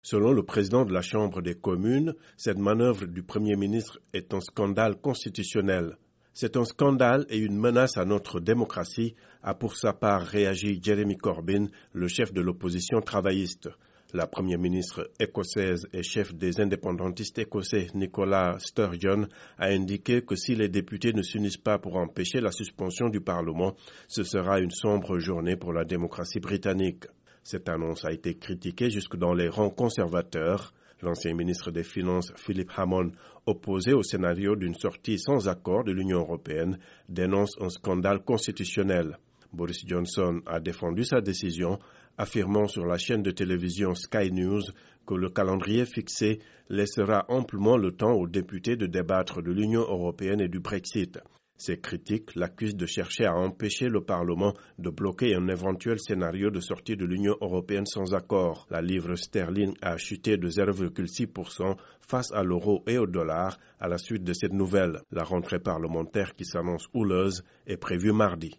Selon le président de la Chambre des communes, cette manœuvre du Premier ministre est un scandale constitutionnel. C'est un scandale et une menace à notre démocratie, a pour sa part réagi Jeremy Corbyn, le chef de l'opposition travailliste. La première ministre écossaise et chef des indépendantistes écossais Nicola Sturgeon a indiqué que si les députés ne s'unissent pas pour empêcher la suspension du Parlement, ce sera une sombre journée pour la démocratie britannique. Cette annonce a été critiquée jusque dans les rangs conservateurs. L'ancien ministre des Finances, Philip Hammond, opposé au scénario d'une sortie sans accord de l'Union européenne, dénonce un scandale constitutionnel. Boris Johnson a défendu sa décision, affirmant sur la chaîne de télévision Sky News que le calendrier fixé laissera amplement le temps aux députés de débattre de l'Union européenne et du Brexit. Ces critiques l'accusent de chercher à empêcher le Parlement de bloquer un éventuel scénario de sortie de l'Union européenne sans accord. La livre sterling a chuté de 0,6% face à l'euro et au dollar à la suite de cette nouvelle. La rentrée parlementaire qui s'annonce houleuse est prévue mardi.